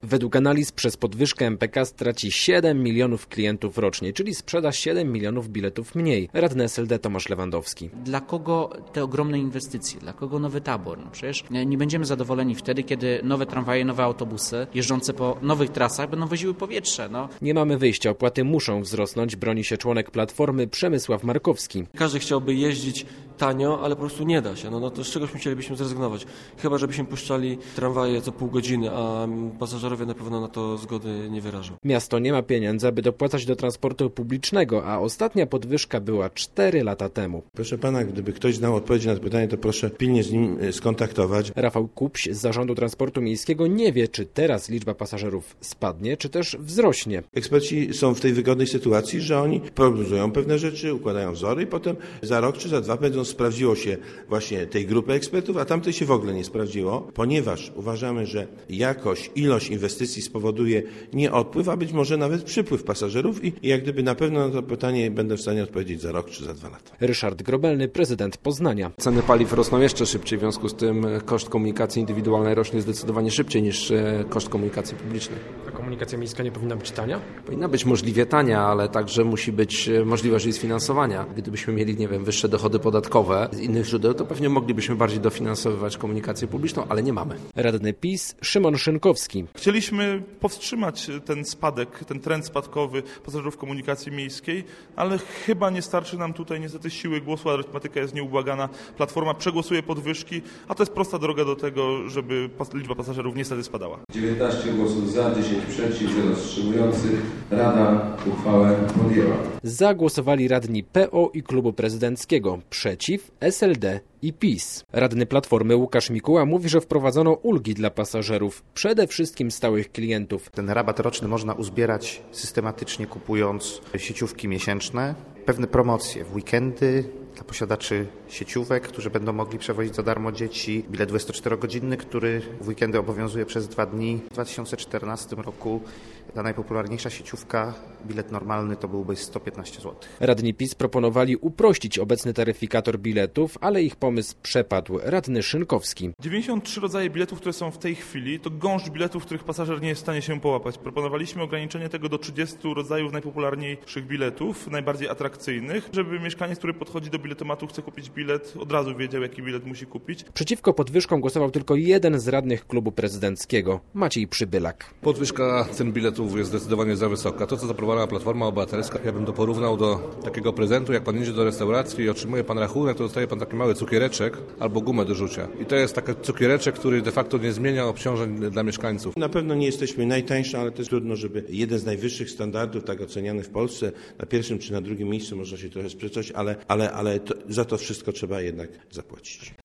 Według analiz przez podwyżkę MPK straci 7 milionów klientów rocznie, czyli sprzeda 7 milionów biletów mniej. Radny SLD Tomasz Lewandowski. Dla kogo te ogromne inwestycje? Dla kogo nowy tabor? No przecież nie będziemy zadowoleni wtedy, kiedy nowe tramwaje, nowe autobusy jeżdżące po nowych trasach będą woziły powietrze. Nie mamy wyjścia, opłaty muszą wzrosnąć, broni się członek Platformy Przemysław Markowski. Każdy chciałby jeździć tanio, ale po prostu nie da się. No to z czegoś musielibyśmy zrezygnować. Chyba żebyśmy puszczali tramwaje co pół godziny, a pasażerowie na pewno na to zgody nie wyrażą. Miasto nie ma pieniędzy, aby dopłacać do transportu publicznego, a ostatnia podwyżka była 4 lata temu. Proszę pana, gdyby ktoś znał odpowiedź na to pytanie, to proszę pilnie z nim skontaktować. Rafał Kupś z Zarządu Transportu Miejskiego nie wie, czy teraz liczba pasażerów spadnie, czy też wzrośnie. Eksperci są w tej wygodnej sytuacji, że oni prognozują pewne rzeczy, układają wzory i potem za rok czy za dwa sprawdziło się właśnie tej grupy ekspertów, a tamtej się w ogóle nie sprawdziło, ponieważ uważamy, że ilość inwestycji spowoduje nie odpływ, a być może nawet przypływ pasażerów i jak gdyby na pewno na to pytanie będę w stanie odpowiedzieć za rok czy za 2 lata. Ryszard Grobelny, prezydent Poznania. Ceny paliw rosną jeszcze szybciej, w związku z tym koszt komunikacji indywidualnej rośnie zdecydowanie szybciej niż koszt komunikacji publicznej. A komunikacja miejska nie powinna być tania? Powinna być możliwie tania, ale także musi być możliwość jej sfinansowania. Gdybyśmy mieli, wyższe dochody podatkowe z innych źródeł, to pewnie moglibyśmy bardziej dofinansowywać komunikację publiczną, ale nie mamy. Radny PiS Szymon Szynkowski. Chcieliśmy powstrzymać ten spadek, ten trend spadkowy pasażerów komunikacji miejskiej, ale chyba nie starczy nam tutaj niestety siły głosu, arytmetyka jest nieubłagana. Platforma przegłosuje podwyżki, a to jest prosta droga do tego, żeby liczba pasażerów niestety spadała. 19 głosów za, 10 przeciw, 0 wstrzymujących. Rada uchwałę podjęła. Za głosowali radni PO i Klubu Prezydenckiego, przeciw SLD i PiS. Radny Platformy Łukasz Mikuła mówi, że wprowadzono ulgi dla pasażerów, przede wszystkim stałych klientów. Ten rabat roczny można uzbierać systematycznie kupując sieciówki miesięczne, pewne promocje w weekendy dla posiadaczy sieciówek, którzy będą mogli przewozić za darmo dzieci. Bilet 24-godzinny, który w weekendy obowiązuje przez 2 dni. W 2014 roku ta najpopularniejsza sieciówka, bilet normalny to byłby 115 zł. Radni PiS proponowali uprościć obecny taryfikator biletów, ale ich pomysł przepadł. Radny Szynkowski. 93 rodzaje biletów, które są w tej chwili, to gąszcz biletów, których pasażer nie jest w stanie się połapać. Proponowaliśmy ograniczenie tego do 30 rodzajów najpopularniejszych biletów, najbardziej atrakcyjnych, żeby mieszkaniec, który podchodzi do biletomatu, chce kupić bilet, od razu wiedział, jaki bilet musi kupić. Przeciwko podwyżkom głosował tylko jeden z radnych Klubu Prezydenckiego, Maciej Przybylak. Podwyżka cen biletów jest zdecydowanie za wysoka. To, co zaproponowała Platforma Obywatelska, ja bym to porównał do takiego prezentu, jak pan idzie do restauracji i otrzymuje pan rachunek, to dostaje pan taki mały cukiereczek albo gumę do rzucia. I to jest taki cukiereczek, który de facto nie zmienia obciążeń dla mieszkańców. Na pewno nie jesteśmy najtańsi, ale też trudno, żeby jeden z najwyższych standardów, tak oceniany w Polsce, na pierwszym czy na drugim miejscu można się trochę sprzeczać, ale za to wszystko trzeba jednak zapłacić.